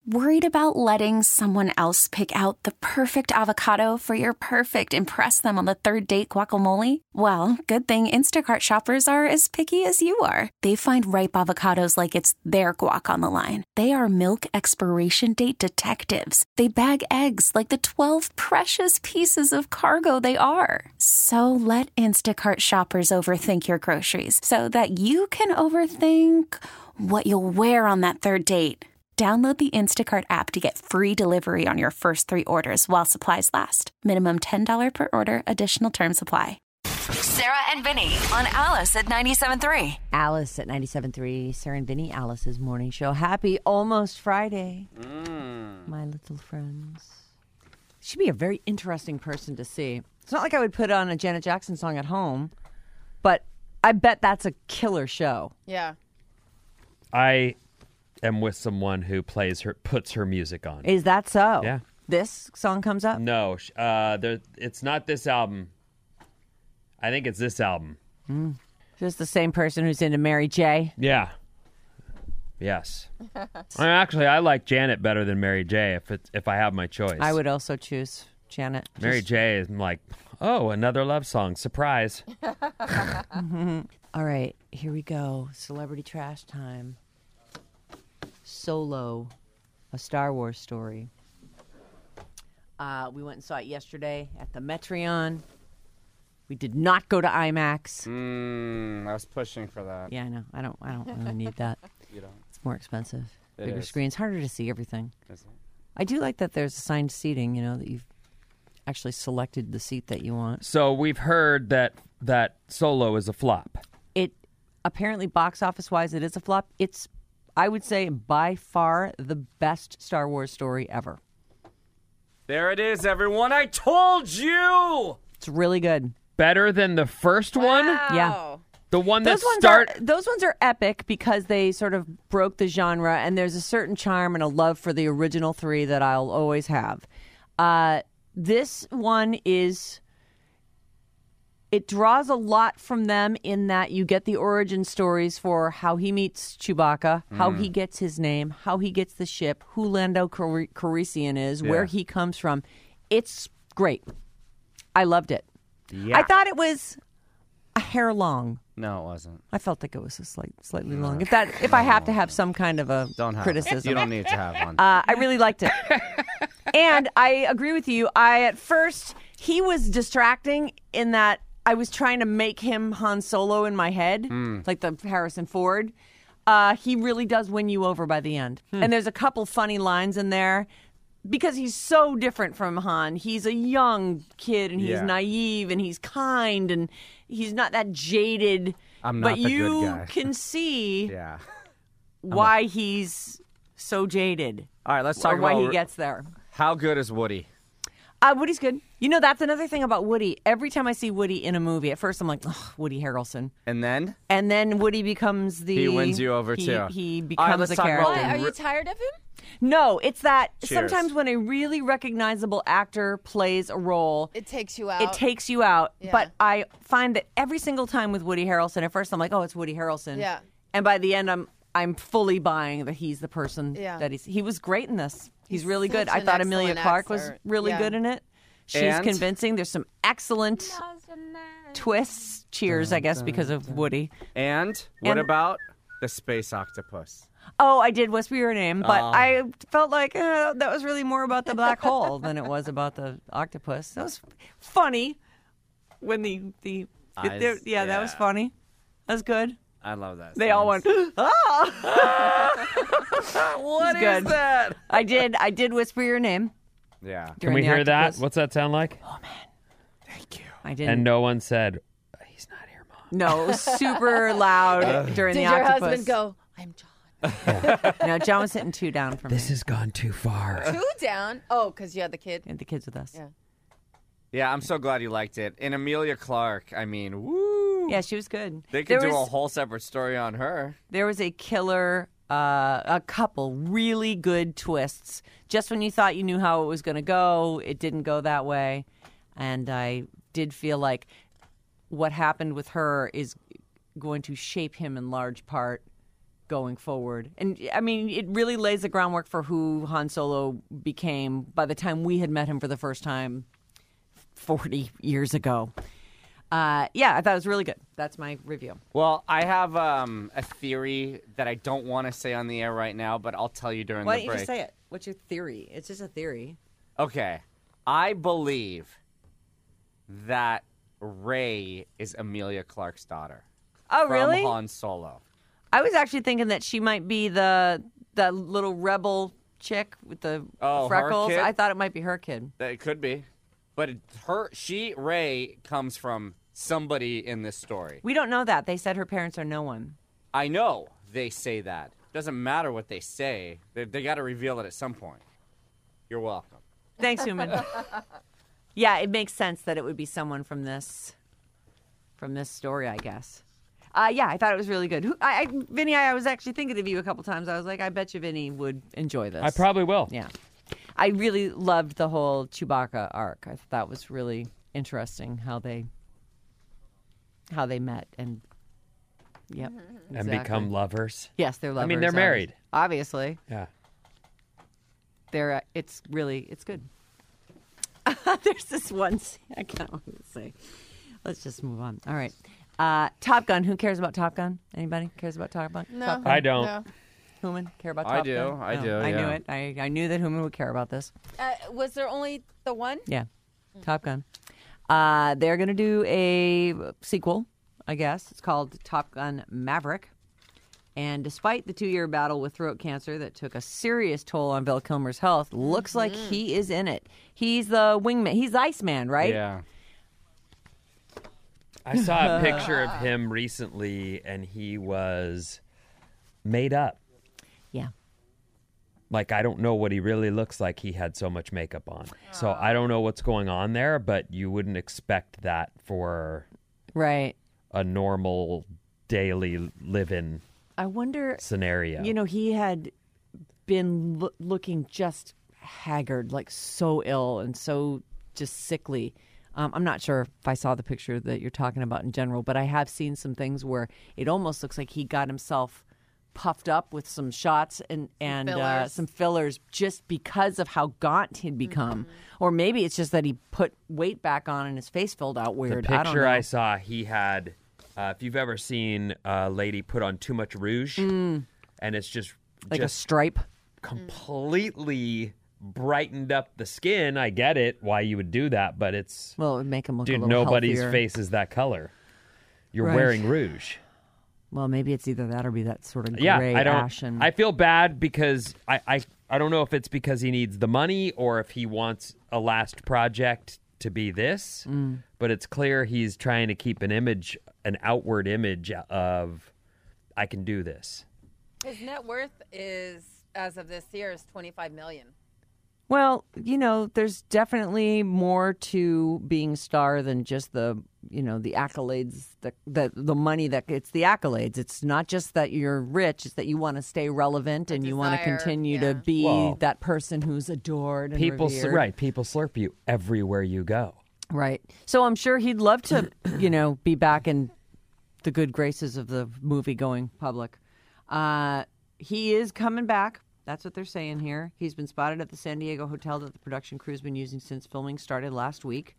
Worried about letting someone else pick out the perfect avocado for your perfect impress them on the third date guacamole? Well, good thing Instacart shoppers are as picky as you are. They find ripe avocados like it's their guac on the line. They are milk expiration date detectives. They bag eggs like the 12 precious pieces of cargo they are. So let Instacart shoppers overthink your groceries so that you can overthink what you'll wear on that third date. Download the Instacart app to get free delivery on your first 3 orders while supplies last. Minimum $10 per order. Additional terms apply. Sarah and Vinny on Alice at 97.3. Alice at 97.3. Sarah and Vinny, Alice's morning show. Happy almost Friday, my little friends. She'd be a very interesting person to see. It's not like I would put on a Janet Jackson song at home, but I bet that's a killer show. Yeah. I am with someone who puts her music on. Is that so? Yeah. This song comes up? No, it's not this album. I think it's this album. Just the same person who's into Mary J. Yeah. Yes. I like Janet better than Mary J. If I have my choice. I would also choose Janet. Mary J. is like, oh, another love song. Surprise. All right, here we go. Celebrity trash time. Solo, a Star Wars story. We went and saw it yesterday at the Metreon. We did not go to IMAX. I was pushing for that. Yeah, I know. I don't really need that. You don't. It's more expensive. It Bigger is. screens, harder to see everything. Is it? I do like that there's assigned seating, that you've actually selected the seat that you want. So we've heard that Solo is a flop. It apparently, box office wise, it is a flop. It's, I would say, by far the best Star Wars story ever. There it is, everyone. I told you. It's really good. Better than the first one? Yeah. The one that those ones are epic because they sort of broke the genre, and there's a certain charm and a love for the original 3 that I'll always have. This one is, it draws a lot from them in that you get the origin stories for how he meets Chewbacca, how he gets his name, how he gets the ship, who Lando Calrissian is, where he comes from. It's great. I loved it. Yeah. I thought it was a hair long. No, it wasn't. I felt like it was slightly long. If I have to have some kind of a criticism, You don't need to have one. I really liked it, and I agree with you. At first he was distracting in that I was trying to make him Han Solo in my head, like the Harrison Ford. He really does win you over by the end, and there's a couple funny lines in there. Because he's so different from Han. He's a young kid, and he's naive, and he's kind, and he's not that jaded. I'm not but the good you guy. can see Yeah. why he's so jaded. All right, let's talk or why about he gets there. How good is Woody? Woody's good. That's another thing about Woody. Every time I see Woody in a movie, at first I'm like, oh, Woody Harrelson. And then Woody becomes the... He wins you over, too. He All right, becomes let's a talk about character. Why? Are you tired of him? No, it's that Cheers. sometimes when a really recognizable actor plays a role... It takes you out. It takes you out. Yeah. But I find that every single time with Woody Harrelson, at first I'm like, oh, it's Woody Harrelson. Yeah. And by the end, I'm fully buying that he's the person Yeah. that he was great in this. He's really such good. I an thought Emilia excellent Clarke was actor. really Yeah. good in it. She's And? convincing. There's some excellent twists. Cheers, I guess, because of Woody. And what And- about the space octopus? Oh, I did whisper your name, but I felt like that was really more about the black hole than it was about the octopus. That was funny when that was funny. That was good. I love that. They all went, ah! What is good. that? I did whisper your name. Yeah. Can we hear that? What's that sound like? Thank you. I didn't. And no one said, he's not here, Mom. No, it was super loud during Did the your octopus. husband go, I'm John? No, John was sitting 2 down from me. This has gone too far. 2 down? Oh, because you had the kid? And the kids with us. Yeah. Yeah, I'm so glad you liked it. And Emilia Clarke, I mean, woo. Yeah, she was good. They could There do a was- whole separate story on her. There was a killer, a couple really good twists. Just when you thought you knew how it was going to go, it didn't go that way. And I did feel like what happened with her is going to shape him in large part going forward. And I mean, it really lays the groundwork for who Han Solo became by the time we had met him for the first time 40 years ago. I thought it was really good. That's my review. Well, I have a theory that I don't want to say on the air right now, but I'll tell you during Why the don't break. you just say it? What's your theory? It's just a theory. Okay. I believe that Rey is Emilia Clarke's daughter. Oh, really? From Han Solo. I was actually thinking that she might be the little rebel chick with the her freckles. kid? I thought it might be her kid. It could be. But Rey comes from somebody in this story. We don't know that. They said her parents are no one. I know they say that. Doesn't matter what they say. They got to reveal it at some point. You're welcome. Thanks, Human. Yeah, it makes sense that it would be someone from this story, I guess. I thought it was really good. Vinny, I was actually thinking of you a couple times. I was like, I bet you Vinny would enjoy this. I probably will. Yeah. I really loved the whole Chewbacca arc. I thought that was really interesting how they met and And become lovers. Yes, they're lovers. I mean, they're married. Obviously. Yeah. It's good. There's this one scene I can't want to say. Let's just move on. All right. Top Gun. Who cares about Top Gun? Anybody cares about Top Gun? No. Top Gun? I don't. No. Human care about I Top do. Gun? I do, I knew yeah. it. I knew that Human would care about this. Was there only the one? Yeah. Top Gun. They're going to do a sequel, I guess. It's called Top Gun Maverick. And despite the 2-year battle with throat cancer that took a serious toll on Val Kilmer's health, looks like he is in it. He's the wingman. He's Iceman, right? Yeah. I saw a picture of him recently, and he was made up. Yeah. Like, I don't know what he really looks like. He had so much makeup on. So I don't know what's going on there, but you wouldn't expect that for Right. a normal daily live-in I wonder, scenario. you know, he had been looking just haggard, like so ill and so just sickly. I'm not sure if I saw the picture that you're talking about in general, but I have seen some things where it almost looks like he got himself puffed up with some shots and Fillers. some fillers just because of how gaunt he'd become. Or maybe it's just that he put weight back on and his face filled out the weird. I don't picture know. I saw, he had, if you've ever seen a lady put on too much rouge, and it's just Like a stripe. completely brightened up the skin. I get it, why you would do that, but it's... Well, it would make him look a Dude, little nobody's healthier. face is that color. You're Right. wearing rouge. Well, maybe it's either that or be that sort of Yeah, gray I don't. ash. And I feel bad because I don't know if it's because he needs the money or if he wants a last project to be this. But it's clear he's trying to keep an outward image of I can do this. His net worth is, as of this year, is $25 million. Well, you know, there's definitely more to being a star than just the accolades, the money that it's the accolades. It's not just that you're rich; it's that you want to stay relevant and you want to desire, continue yeah. to be Well, that person who's adored and People revered. people slurp you everywhere you go. Right. So I'm sure he'd love to, be back in the good graces of the movie-going public. He is coming back. That's what they're saying here. He's been spotted at the San Diego hotel that the production crew's been using since filming started last week.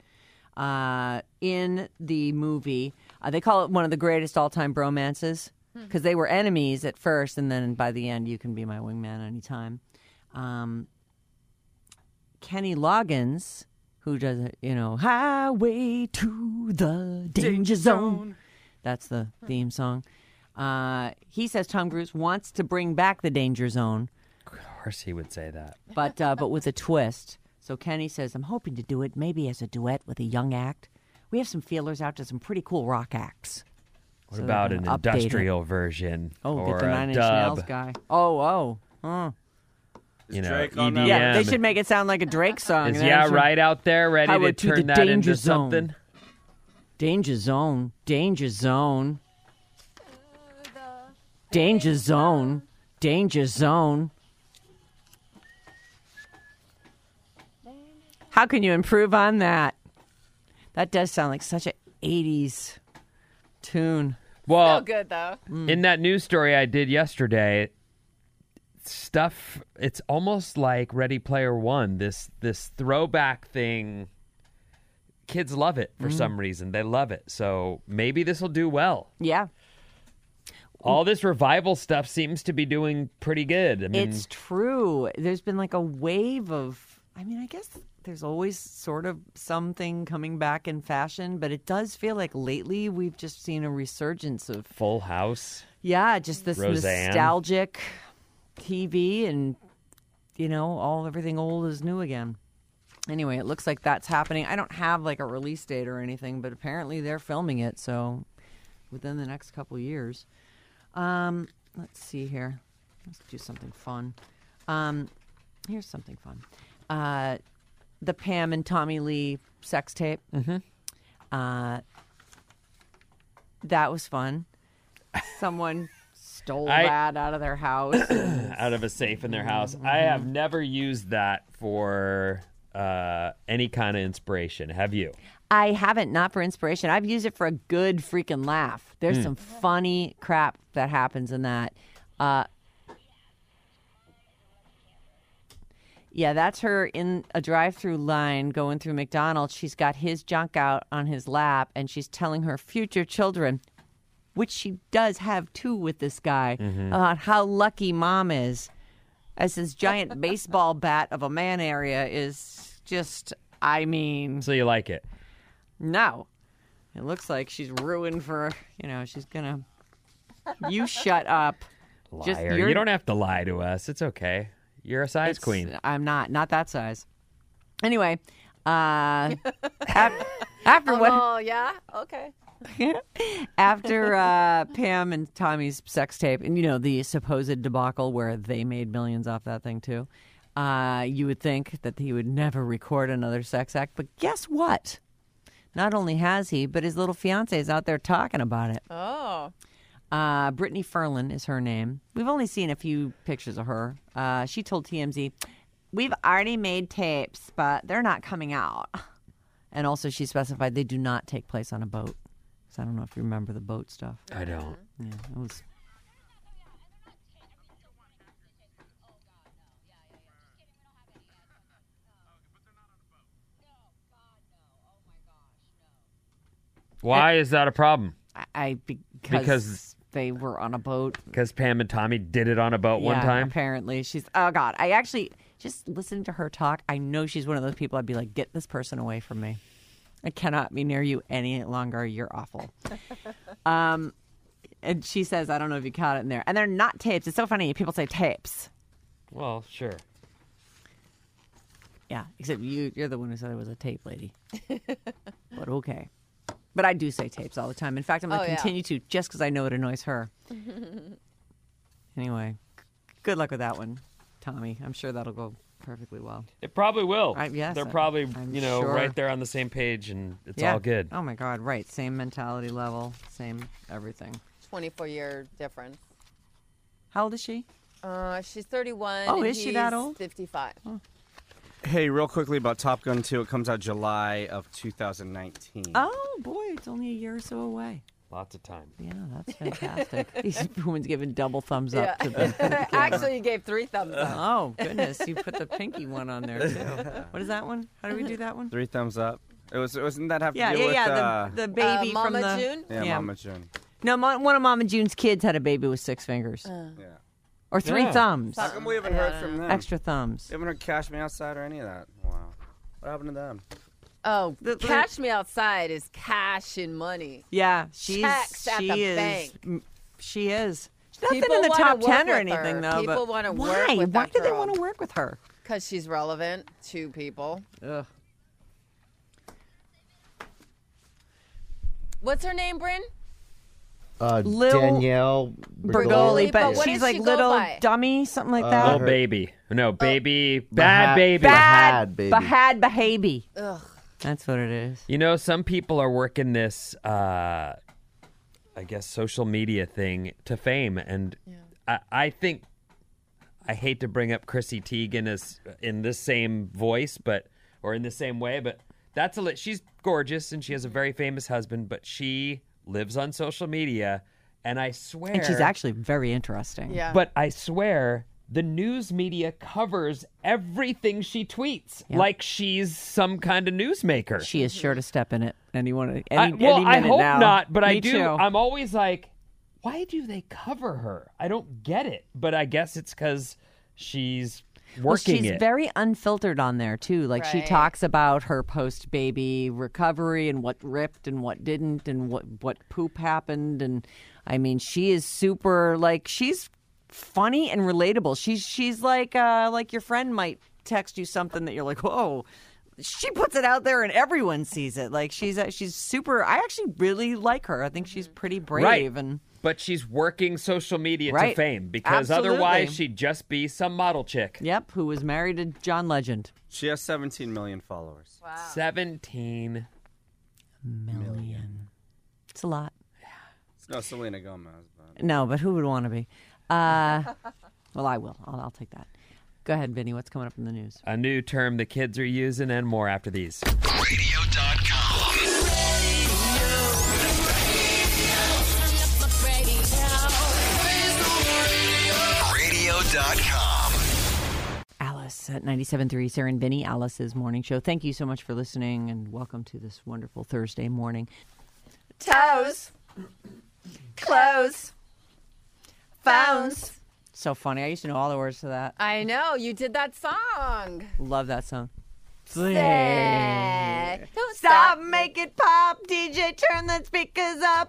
In the movie, they call it one of the greatest all-time bromances because they were enemies at first, and then by the end, you can be my wingman anytime. Kenny Loggins, who does, Highway to the Danger Zone. That's the theme song. He says Tom Cruise wants to bring back the Danger Zone, Of course, he would say that. but with a twist. So Kenny says, I'm hoping to do it maybe as a duet with a young act. We have some feelers out to some pretty cool rock acts. What So about they're an gonna update it. industrial version Oh, or get the a Nine Inch Nails dub? guy. Oh. You know, Drake on that? EDM. Yeah, they should make it sound like a Drake song. Is and then Yeah it should- Right out there ready Highway to to the turn that Danger into Zone. something? Danger Zone. Danger Zone. Danger Zone. Danger Zone. How can you improve on that? That does sound like such an 80s tune. Well, Still good though. in that news story I did yesterday, stuff, it's almost like Ready Player One. This throwback thing, kids love it for some reason. They love it. So maybe this will do well. Yeah. All this revival stuff seems to be doing pretty good. I mean, It's true. There's been like a wave of, I mean, I guess there's always sort of something coming back in fashion, but it does feel like lately we've just seen a resurgence of, Full House. yeah, just this Roseanne. nostalgic TV and, everything old is new again. Anyway, it looks like that's happening. I don't have like a release date or anything, but apparently they're filming it, so within the next couple years. Let's see here. Let's do something fun. Here's something fun. The Pam and Tommy Lee sex tape. Mm-hmm. That was fun. Someone stole that out of their house. Out of a safe in their house. I have never used that for any kind of inspiration. Have you? I haven't, not for inspiration. I've used it for a good freaking laugh. There's some funny crap that happens in that. Yeah, that's her in a drive-through line going through McDonald's. She's got his junk out on his lap, and she's telling her future children, which she does have two with this guy, about how lucky mom is. As his giant baseball bat of a man area is just, I mean... So you like it? No. It looks like she's ruined for, she's going to... You shut up. Liar. You don't have to lie to us. It's okay. You're a size queen. I'm not that size. Anyway, after what... Oh, yeah? Okay. After Pam and Tommy's sex tape, and the supposed debacle where they made millions off that thing too, you would think that he would never record another sex act. But guess what? Not only has he, but his little fiance is out there talking about it. Oh. Brittany Ferlin is her name. We've only seen a few pictures of her. She told TMZ, "We've already made tapes, but they're not coming out." And also she specified they do not take place on a boat. So I don't know if you remember the boat stuff. I don't. Yeah, it was... Why is that a problem? Because they were on a boat. Because Pam and Tommy did it on a boat one time? Apparently. Oh, God. I actually, just listening to her talk, I know she's one of those people I'd be like, get this person away from me. I cannot be near you any longer. You're awful. And she says, I don't know if you caught it in there. And they're not tapes. It's so funny. People say tapes. Well, sure. Yeah, except you're the one who said it was a tape lady. But okay. But I do say tapes all the time. In fact, I'm going to continue to just because I know it annoys her. Anyway, good luck with that one, Tommy. I'm sure that'll go perfectly well. It probably will. Yes, They're probably, I'm sure. sure. Right there on the same page, and it's all good. Oh, my God, right. Same mentality level, same everything. 24-year difference. How old is she? She's 31. Oh, and is she that old? 55. Oh. Hey, real quickly about Top Gun 2. It comes out July of 2019. Oh, boy, it's only a year or so away. Lots of time. Yeah, that's fantastic. These women's giving double thumbs up to them. Actually, you gave 3 thumbs up. Oh, goodness. You put the pinky one on there, too. What is that one? How do we do that one? 3 thumbs up. Wasn't that have to Yeah, do yeah, with... yeah. The baby from Mama the... June? Yeah, Yeah. Mama June. No, one of Mama June's kids had a baby with 6 fingers. Yeah. Or 3 Yeah. thumbs. How come we haven't heard from them? Extra thumbs. We haven't heard Cash Me Outside or any of that. Wow. What happened to them? Oh, The- Cash Me Outside is cash and money. Yeah, Checks at the bank. She is. She's nothing People in the wanna top work 10 or with anything, her. though. People but wanna why? work with Why that do they girl. want to work with her? Because she's relevant to people. Ugh. What's her name, Bryn? Lil Danielle Bergoli, But but what she's does like she go little by? dummy, something like that. Little her- baby. No, baby. Bahad- Bad baby. Bahad baby. Bahad Bahabi. Ugh. That's what it is. You know, some people are working this, I guess, social media thing to fame. And I think, I hate to bring up Chrissy Teigen as in the same voice, or in the same way, but she's gorgeous and she has a very famous husband, but she lives on social media And I swear... And she's actually very interesting. Yeah. But I swear, the news media covers everything she tweets like she's some kind of newsmaker. She is sure to step in it. Any minute I hope now. not, but Me I do. too. I'm always like, why do they cover her? I don't get it. But I guess it's because she's working she's it. very unfiltered on there too. Like she Right. talks about her post-baby recovery and what ripped and what didn't and what poop happened. And I mean, she is super she's funny and relatable. She's like your friend might text you something that you're like, whoa. She puts it out there and everyone sees it. Like she's super. I actually really like her. I think she's pretty brave Right. and. But she's working social media to Right. fame because Absolutely. otherwise she'd just be some model chick. Yep, who was married to John Legend. She has 17 million followers. Wow. 17. Million. It's a lot. It's no Selena Gomez, but No, but who would want to be? Well, I will. I'll take that. Go ahead, Vinny. What's coming up in the news? A new term the kids are using and more after these. Radio.com. Radio.com. Alice at 97.3, Sarah and Vinny, Alice's morning show. Thank you so much for listening and welcome to this wonderful Thursday morning. Toes. Clothes. Phones. So funny. I used to know all the words to that. I know. You did that song. Love that song. Don't Stop, make it pop. DJ, turn the speakers up.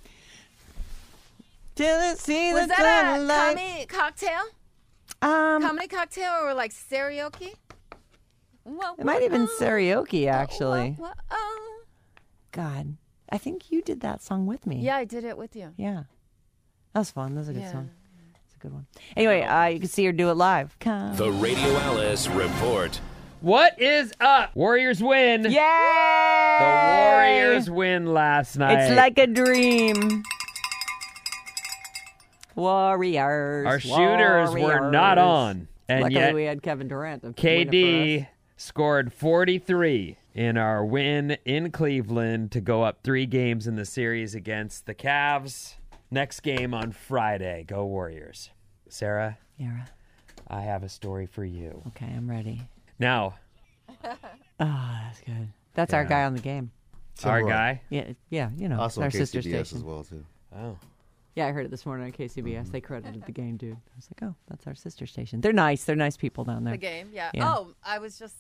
Till it see Was the that a sunlight. comedy cocktail? Comedy cocktail or like karaoke? It might have been karaoke, actually. Oh. God, I think you did that song with me. Yeah, I did it with you. Yeah. That was fun. That was a good Yeah. song. It's a good one. Anyway, you can see her do it live. Come. The Radio Alice Report. What is up? Warriors win. Yay! The Warriors win last night. It's like a dream. Warriors. Our shooters were not on. And Luckily, yet we had Kevin Durant. to win it for us. KD scored 43 in our win in Cleveland to go up 3 games in the series against the Cavs. Next game on Friday. Go Warriors. Sarah, Yara. I have a story for you. Okay, I'm ready. Now, That's good. That's our guy on the game. our guy. Yeah, you know, Also our on sister KCBS station. as well, too. Oh. Yeah, I heard it this morning on KCBS. They credited the game, dude. I was like, oh, that's our sister station. They're nice. They're nice people down there. The game, yeah. Yeah. Oh, I was just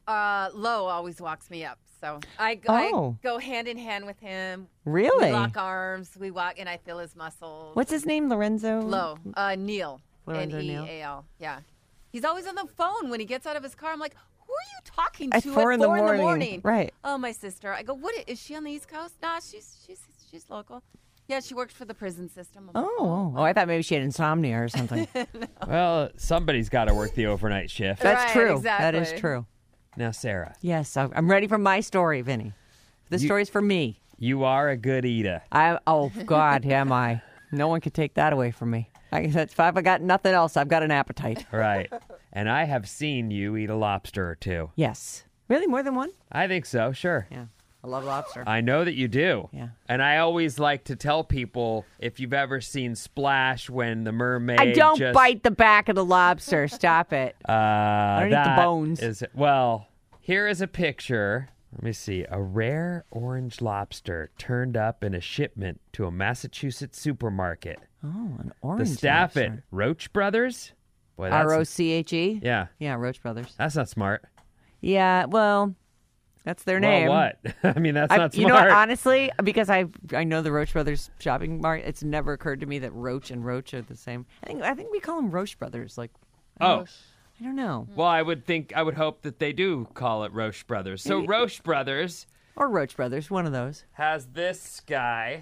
Lo always walks me up, so I Oh. go hand in hand with him. Really? We lock arms. We walk, and I feel his muscles. What's his name? Lorenzo? Lo? Neil. Lorenzo Neil? Neal. Yeah. He's always on the phone when he gets out of his car. I'm like, who are you talking At to 4 at in the 4 in the morning. morning? Right. Oh, my sister. I go, what? Is she on the East Coast? Nah, she's local. Yeah, she works for the prison system. I'm like, Oh, I thought maybe she had insomnia or something. Well, somebody's got to work the overnight shift. That's Right, true. exactly. That is true. Now, Sarah, Yes, I'm ready for my story, Vinny. This story's for me. you are a good eater. Oh, God, am I. No one can take that away from me. If I've got nothing else, I've got an appetite. Right. And I have seen you eat a lobster or two. Yes. Really? More than one? I think so, sure. Yeah. I love lobster. I know that you do. Yeah. And I always like to tell people if you've ever seen Splash when the mermaid I don't just, bite the back of the lobster. Stop it. I don't eat the bones. Well, here is a picture. Let me see. A rare orange lobster turned up in a shipment to a Massachusetts supermarket. Oh, an orange The staff lobster. at Roach Brothers. Boy, that's, R-O-C-H-E? yeah, Yeah, Roach Brothers. that's not smart. Yeah, well, that's their name. Well, what? I mean, that's not smart. You know what, honestly, because I know the Roach Brothers shopping mart, it's never occurred to me that Roach and Roach are the same. I think we call them Roach Brothers. Like, Oh. I don't know. Well, I would hope that they do call it Roche Brothers. So Roche Brothers Or Roach Brothers, one of those. has this guy,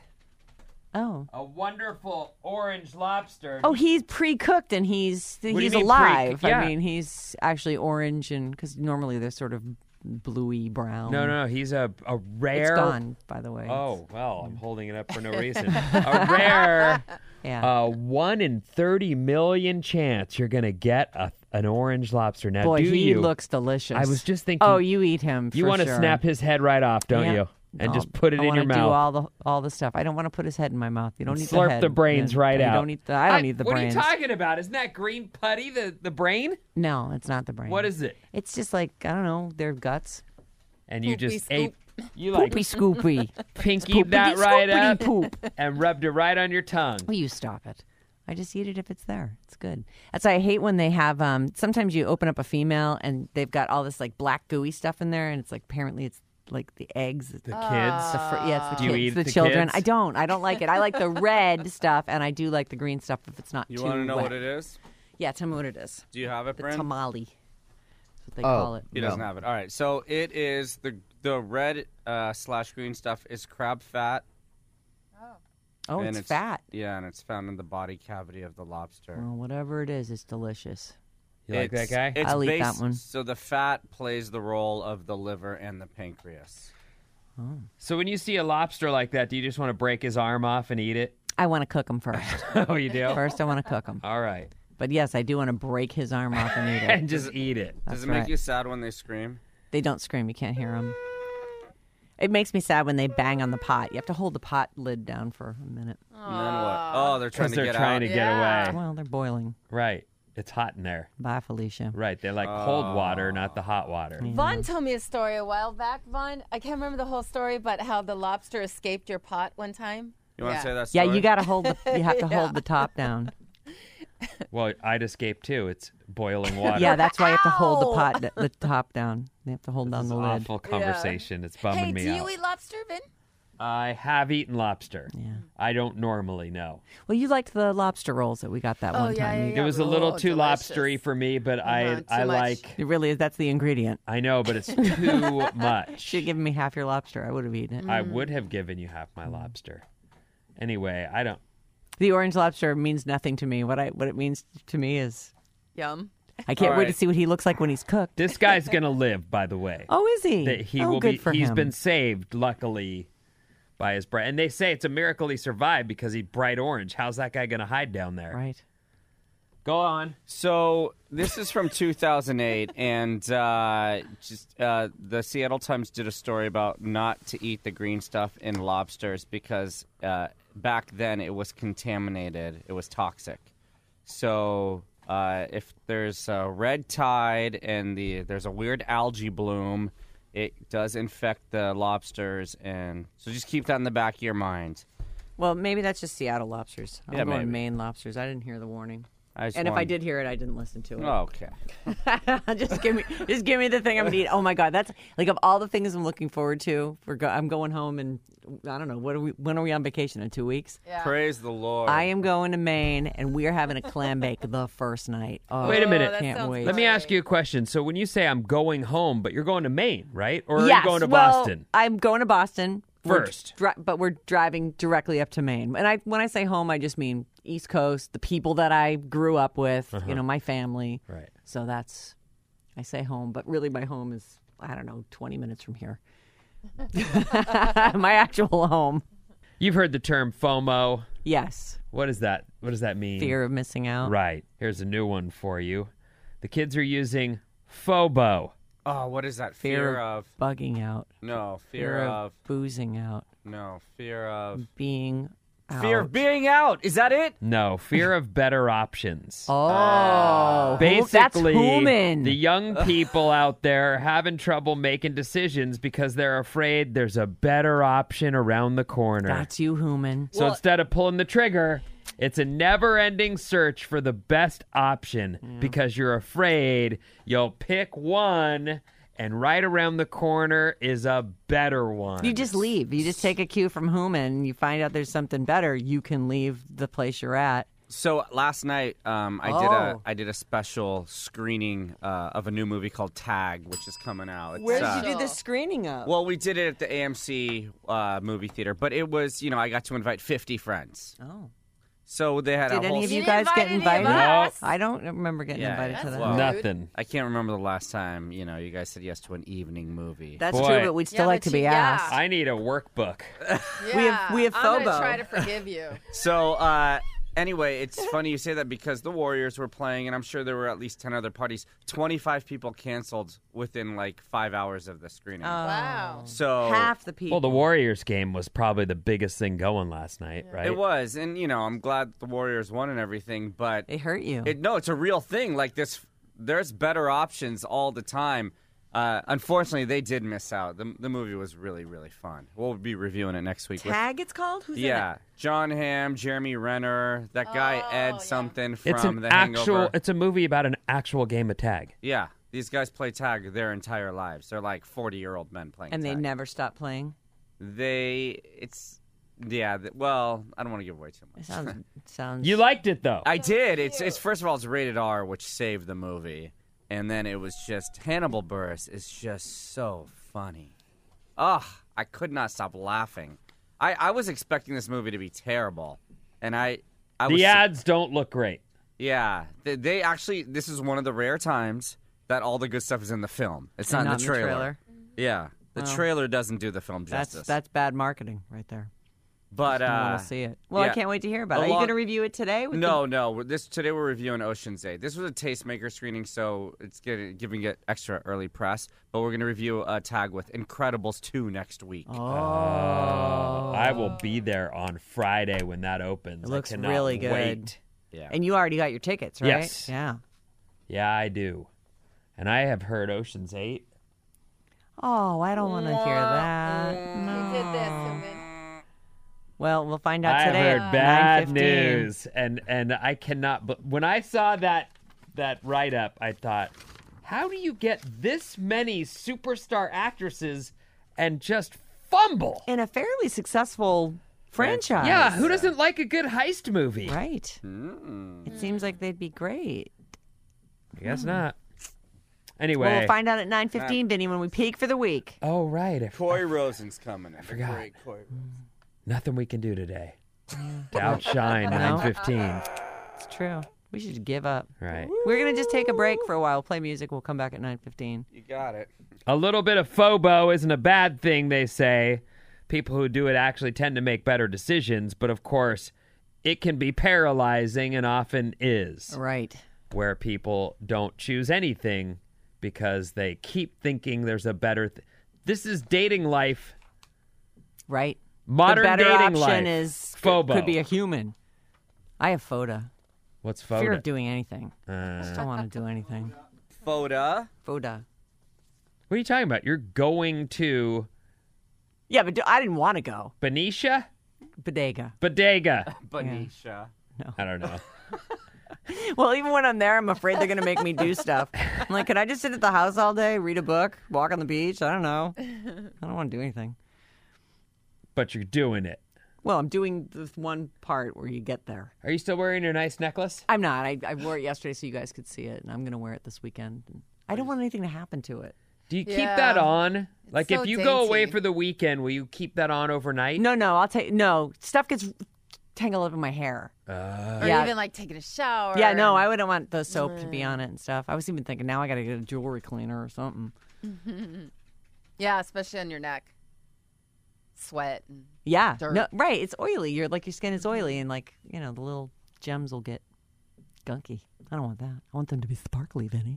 Oh. a wonderful orange lobster. Oh, he's pre-cooked and he's do you mean alive. pre- yeah. I mean, he's actually orange and because normally they're sort of bluey brown. No, he's a rare. It's gone, by the way. Oh, well, I'm holding it up for no reason. A rare Yeah. 1 in 30 million chance you're going to get an orange lobster. Now, Boy, do he you? looks delicious. I was just thinking. Oh, you eat him. You for want to sure. snap his head right off, don't Yeah. you? and just put it I in your wanna mouth. do all the stuff. I don't want to put his head in my mouth. You don't need Slurp the head. the brains right You out. Don't need the, I don't need the brains. What are you talking about? Isn't that green putty the brain? No, it's not the brain. What is it? It's just like, I don't know, their guts. And you Poopy just scoop. ate. You like Poopy scoopy. pinkied that right scoopity up poop. and rubbed it right on your tongue. Will you stop it? I just eat it if it's there. It's good. That's why I hate when they have. Sometimes you open up a female and they've got all this like black gooey stuff in there, and it's like apparently it's like the eggs. The kids. Yeah, it's the Do you kids, eat the the children. kids? I don't like it. I like the red stuff, and I do like the green stuff if it's not You too want to know wet. what it is? Yeah, tell me what it is. Do you have it, The Brent? tamale. That's what they Oh. call it. He doesn't have it. All right. So it is the red / green stuff is crab fat. Oh, and it's fat. Yeah, and it's found in the body cavity of the lobster. Well, whatever it is, it's delicious. You like that guy? It's I'll eat that one. So the fat plays the role of the liver and the pancreas. So when you see a lobster like that, do you just want to break his arm off and eat it? I want to cook them first. Oh, you do? First, I want to cook them. All right. But yes, I do want to break his arm off and eat it. And just eat it. Does That's it make right. you sad when they scream? They don't scream. You can't hear them. It makes me sad when they bang on the pot. You have to hold the pot lid down for a minute. And then what? Oh, they're trying Because to they're get trying out. to get Yeah. away. Well, they're boiling. Right. It's hot in there. Bye, Felicia. Right. They like cold water, not the hot water. Vaughn told me a story a while back. Vaughn, I can't remember the whole story, but how the lobster escaped your pot one time. You want to Yeah. say that Yeah, story? you got to hold the. You have to hold the top down. Well, I'd escape too. It's boiling water. Yeah, that's why you have to hold the Ow! pot, the top down. You have to hold down This the is lid. awful conversation. It's bumming Hey, me do out. you eat lobster, Vin? I have eaten lobster. Yeah. I don't normally know. Well, you liked the lobster rolls that we got that one yeah, time. yeah, You- yeah. It was a little Oh, too delicious. lobstery for me, but I too I much. like. It really is. That's the ingredient. I know, but it's too much. Should have given me half your lobster. I would have eaten it. I would have given you half my lobster. Anyway, I don't. The orange lobster means nothing to me. What it means to me is Yum. I can't All wait to right. see what he looks like when he's cooked. This guy's gonna live, by the way. Oh, is he? That he oh, will good be. for He's him. been saved, luckily, by his bright. And they say it's a miracle he survived because he's bright orange. How's that guy gonna hide down there? right. Go on. So this is from 2008, and the Seattle Times did a story about not to eat the green stuff in lobsters because back then it was contaminated, it was toxic. So if there's a red tide and there's a weird algae bloom, it does infect the lobsters, and so just keep that in the back of your mind. Well, maybe that's just Seattle lobsters. I'm Yeah, going maybe. Maine lobsters. I didn't hear the warning. I just And if I wanted- did hear it, I didn't listen to it. Oh, okay. just give me the thing I'm gonna eat. Oh my God, that's like of all the things I'm looking forward to. I'm going home, and I don't know when are we on vacation in 2 weeks? Yeah. Praise the Lord. I am going to Maine, and we are having a clam bake the first night. Oh, Wait a minute. that Can't sounds wait. Let me great. ask you a question. So when you say I'm going home, but you're going to Maine, right? Or are yes, you going to well, Boston? I'm going to Boston First. but we're driving directly up to Maine. And when I say home, I just mean East Coast, the people that I grew up with, my family. Right. So I say home, but really my home is, I don't know, 20 minutes from here. My actual home. You've heard the term FOMO. Yes. What is that? What does that mean? Fear of missing out. Right. Here's a new one for you. The kids are using FOBO. Oh, what is that? Fear Fear of bugging out. no. Fear of boozing out. No, fear of Being out. fear of being out. Is that it? No, fear of better options. Oh. Basically, that's human. the young people out there are having trouble making decisions because they're afraid there's a better option around the corner. That's you, human. So instead of pulling the trigger, it's a never-ending search for the best option because you're afraid you'll pick one and right around the corner is a better one. You just leave. You just take a cue from human. You find out there's something better. You can leave the place you're at. So last night, I did a special screening of a new movie called Tag, which is coming out. It's, do the screening of? Well, we did it at the AMC movie theater, but it was, I got to invite 50 friends. Oh. So they had Did a whole. any of you You guys didn't get invite any of invited? us? I don't remember getting Yeah, invited to that's that. well- Nothing. I can't remember the last time, you guys said yes to an evening movie. That's Boy. true, but we'd still like to be asked. I need a workbake. Yeah. we have I'm FOBO. gonna try to forgive you. So Anyway, it's funny you say that because the Warriors were playing, and I'm sure there were at least 10 other parties. 25 people canceled within like 5 hours of the screening. Wow. So Half the people. Well, the Warriors game was probably the biggest thing going last night, right? it was, and I'm glad the Warriors won and everything, but They hurt you. it's a real thing. Like this, there's better options all the time. Unfortunately, they did miss out. The movie was really, really fun. We'll be reviewing it next week. Tag, it's called? Who's in it? John Hamm, Jeremy Renner, that guy Ed something from It's an The Hangover. It's a movie about an actual game of tag. Yeah, these guys play tag their entire lives. They're like 40-year-old men playing And they tag. never stop playing? Well, I don't want to give away too much. Sounds. You liked it though. I did. It's first of all, it's rated R, which saved the movie. And then it was just Hannibal Buress is just so funny. Ugh, I could not stop laughing. I was expecting this movie to be terrible, and I was the ads don't look great. Yeah, they actually. This is one of the rare times that all the good stuff is in the film. It's not in the trailer. Yeah, the trailer doesn't do the film justice. That's bad marketing right there. But We'll see it. Well, I can't wait to hear about it. Are you going to review it today? No. Today we're reviewing Ocean's 8. This was a tastemaker screening, so it's giving it extra early press. But we're going to review a tag with Incredibles 2 next week. I will be there on Friday when that opens. It looks I cannot really good. Wait. Yeah. And you already got your tickets, right? Yes. Yeah. Yeah, I do. And I have heard Ocean's 8. Oh, I don't want to hear that. You did this, Evan. Well, we'll find out I today heard at bad 9:15. news, and I cannot. But when I saw that write up, I thought, how do you get this many superstar actresses and just fumble? In a fairly successful franchise. Yeah, who doesn't like a good heist movie? Right. It seems like they'd be great. I guess not. Anyway, Well, we'll find out at 9:15, Vinny, when we peak for the week. oh right, Coy Rosen's coming. I forgot. Great Coy Rosen. nothing we can do today to outshine 9:15. It's true. We should give up. Right. We're going to just take a break for a while, play music. We'll come back at 9:15. You got it. A little bit of FOBO isn't a bad thing, they say. People who do it actually tend to make better decisions, but of course, it can be paralyzing and often is. Right. Where people don't choose anything because they keep thinking there's a better this is dating life. Right. Modern the better dating option life. is FOBO. could be a human. I have FODA. What's Fear FOBO? of doing anything. I just don't want to do anything. FODA. FODA. What are you talking about? You're going to Yeah, but I didn't want to go. Benicia? Bodega. Bodega. Benicia. I don't know. Well, even when I'm there, I'm afraid they're going to make me do stuff. I'm like, can I just sit at the house all day, read a book, walk on the beach? I don't know. I don't want to do anything. But you're doing it. Well, I'm doing this one part where you get there. Are you still wearing your nice necklace? I'm not. I wore it yesterday so you guys could see it, and I'm going to wear it this weekend. I don't want anything to happen to it. Do you keep Yeah. that on? Like, so if you go away dainty. for the weekend, will you keep that on overnight? No, I'll take no. Stuff gets tangled up in my hair. Or Yeah. even like taking a shower. Yeah, no, I wouldn't want the soap to be on it and stuff. I was even thinking now I got to get a jewelry cleaner or something. Yeah, especially on your neck. Sweat. And Yeah, dirt. no, right. It's oily. Your skin is oily, and the little gems will get gunky. I don't want that. I want them to be sparkly, Vinny.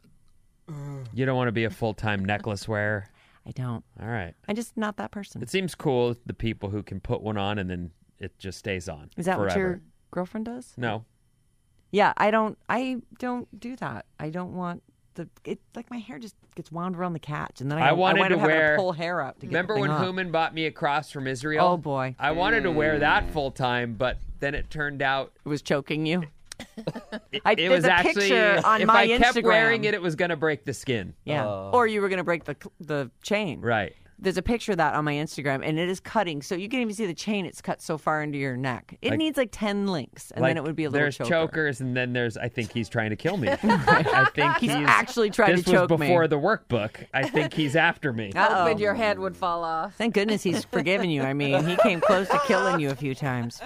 You don't want to be a full-time necklace wearer? I don't. All right. I'm just not that person. It seems cool, the people who can put one on and then it just stays on Is that forever. what your girlfriend does? No. Yeah, I don't do that. I don't want my hair just gets wound around the catch, and then I wanted wind to up having wear- pull hair up to get Remember the when thing off. Human bought me a cross from Israel? Oh boy, I wanted to wear that full-time, but then it turned out it was choking you. it there's was a actually, picture on if my I kept Instagram. wearing it, it was going to break the skin. Yeah, or you were gonna break the chain. Right. There's a picture of that on my Instagram, and it is cutting. So you can even see the chain. It's cut so far into your neck. It needs 10 links, and then it would be a little There's choker. chokers, and then I think he's trying to kill me. I think He's actually trying to choke This was me. before the workbook. I think he's after me. hoping your head would fall off. Thank goodness he's forgiven you. I mean, he came close to killing you a few times.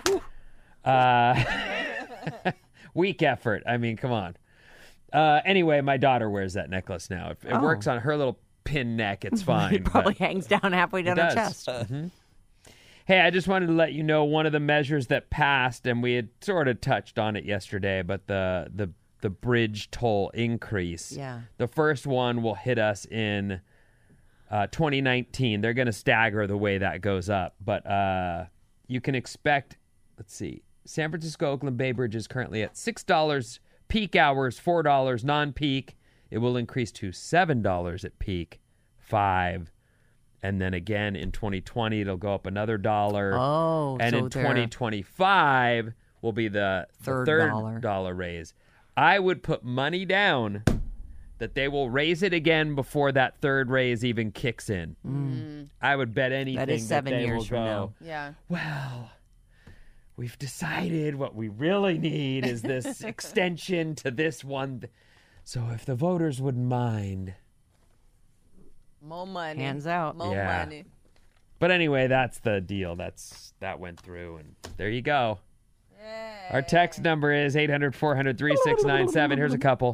Weak effort. I mean, come on. Anyway, my daughter wears that necklace now. If it works on her little pin neck, it's fine. It probably but hangs down halfway down it her does. chest. Hey, I just wanted to let you know one of the measures that passed, and we had sort of touched on it yesterday, but the bridge toll increase. Yeah. The first one will hit us in 2019. They're going to stagger the way that goes up, but you can expect, let's see, San Francisco Oakland Bay Bridge is currently at $6 peak hours, $4 non-peak. It will increase to $7 at peak, $5. And then again in 2020, it'll go up another $1. Oh, and so in they're- 2025 will be the Third $3 raise. I would put money down that they will raise it again before that third raise even kicks in. I would bet anything That is 7 they years will from go, now. Yeah. well, we've decided what we really need is this extension to this one. So if the voters wouldn't mind. More money. Hands out. More Yeah. money. But anyway, that's the deal. That went through, and there you go. Our text number is 800-400-3697. Here's a couple.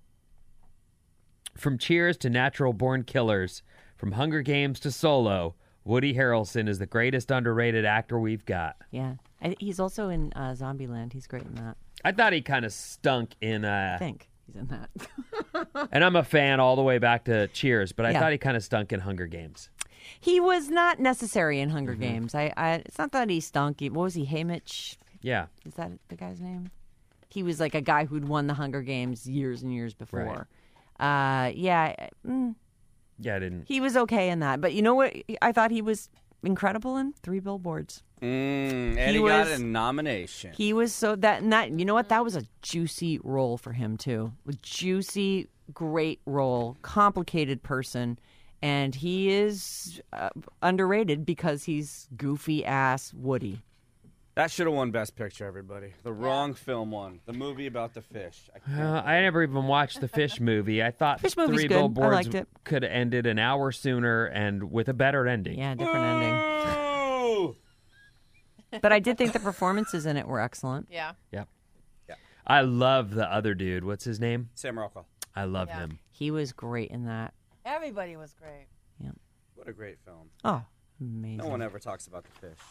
From Cheers to Natural Born Killers, from Hunger Games to Solo, Woody Harrelson is the greatest underrated actor we've got. Yeah. He's also in Zombieland. He's great in that. I thought he kind of stunk in, I think he's in that. and I'm a fan all the way back to Cheers, but I Yeah. thought he kind of stunk in Hunger Games. He was not necessary in Hunger Games. It's not that he stunk. What was he, Haymitch? Yeah. Is that the guy's name? He was like a guy who'd won the Hunger Games years and years before. Yeah, Yeah, I didn't. he was okay in that. But you know what? I thought he was incredible in 3 Billboards. And He he got was- a nomination. He was so that, and that, you know what? That was a juicy role for him too. A juicy, great role, complicated person. And he is underrated because he's goofy ass Woody. That should have won Best Picture, everybody. The wrong film won. The movie about the fish. I never even watched the Fish movie. I thought Fish movie's 3 good. I Billboards liked it. could have ended an hour sooner and with a better ending. Yeah, different ending. Ooh! But I did think the performances in it were excellent. Yeah. Yep. I love the other dude. What's his name? Sam Rockwell. I love him. He was great in that. Everybody was great. What a great film. Oh, amazing. No one ever talks about the fish.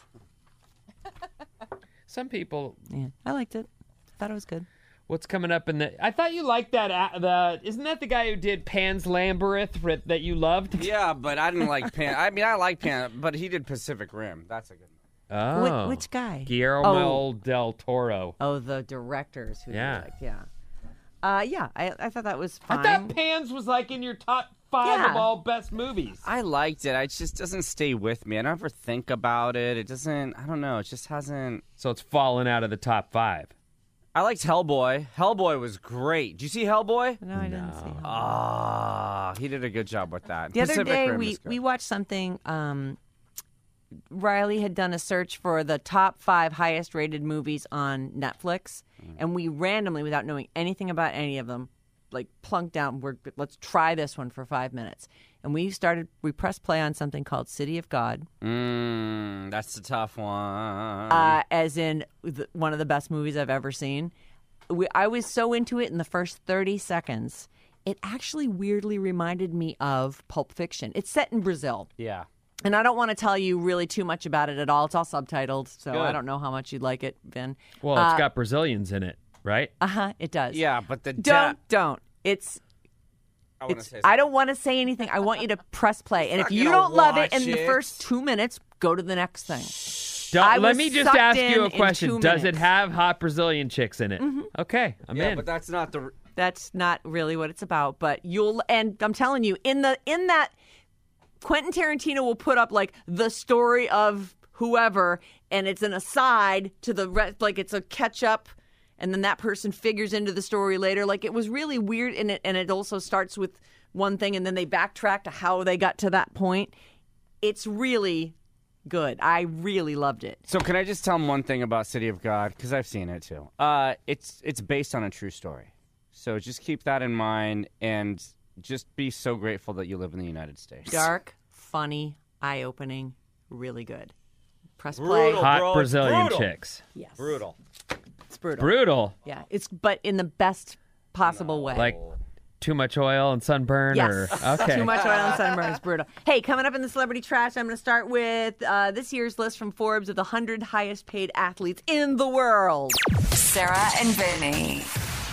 Some people. Yeah, I liked it. Thought it was good. What's coming up in the? I thought you liked that. Isn't that the guy who did Pan's Labyrinth that you loved? Yeah, but I didn't like Pan. I mean, I like Pan, but he did Pacific Rim. That's a good one. Oh, Which guy? Guillermo del Toro. Oh, the directors who Yeah. you liked. Yeah. I thought that was fine. I thought Pan's was like in your top 5 Yeah. of all best movies. I liked it. It just doesn't stay with me. I don't ever think about it. It doesn't. I don't know. It just hasn't. So it's fallen out of the top 5. I liked Hellboy. Hellboy was great. Did you see Hellboy? No, I didn't see him. Ah, he did a good job with that. The other Pacific day, Rim we is good. watched something. Riley had done a search for the top 5 highest rated movies on Netflix, and we randomly, without knowing anything about any of them, like plunked down. Let's try this one for 5 minutes, and we pressed play on something called City of God, That's a tough one. as in one of the best movies I've ever seen. I was so into it in the first 30 seconds. It actually weirdly reminded me of Pulp Fiction. It's set in Brazil. Yeah. And I don't want to tell you really too much about it at all. It's all subtitled, so Good. I don't know how much you'd like it, Vin. Well, it's got Brazilians in it, right? It does. Yeah, but the Don't. I want to say I don't want to say anything. I want you to press play. And if not you gonna don't love it watch in the it. first 2 minutes, go to the next thing. Let was me just sucked ask you a in question. 2 Does it minutes. have hot Brazilian chicks in it? Okay, I'm Yeah, in. but that's not the. That's not really what it's about. But and I'm telling you, in that, Quentin Tarantino will put up like the story of whoever, and it's an aside to the rest, like it's a catch up, and then that person figures into the story later. Like it was really weird, and it also starts with one thing, and then they backtrack to how they got to that point. It's really good. I really loved it. So can I just tell them one thing about City of God? Because I've seen it too. It's based on a true story. So just keep that in mind and just be so grateful that you live in the United States. Dark, funny, eye-opening, really good. Press play. Brutal. Hot Bro, it's Brazilian brutal. chicks. Yes. Brutal. It's brutal. Brutal. Yeah, but in the best possible way. Like too much oil and sunburn? Yes. Or, okay. Too much oil and sunburn is brutal. Hey, coming up in the celebrity trash, I'm going to start with this year's list from Forbes of the 100 highest paid athletes in the world. Sarah and Vinny.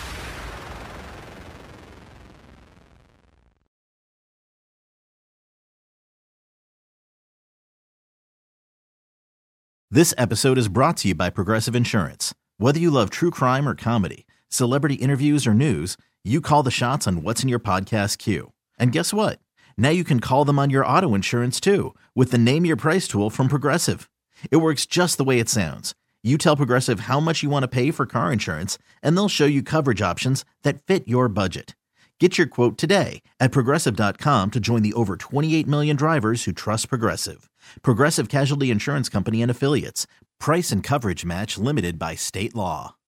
This episode is brought to you by Progressive Insurance. Whether you love true crime or comedy, celebrity interviews or news, you call the shots on what's in your podcast queue. And guess what? Now you can call them on your auto insurance too with the Name Your Price tool from Progressive. It works just the way it sounds. You tell Progressive how much you want to pay for car insurance, and they'll show you coverage options that fit your budget. Get your quote today at Progressive.com to join the over 28 million drivers who trust Progressive. Progressive Casualty Insurance Company and Affiliates. Price and coverage match limited by state law.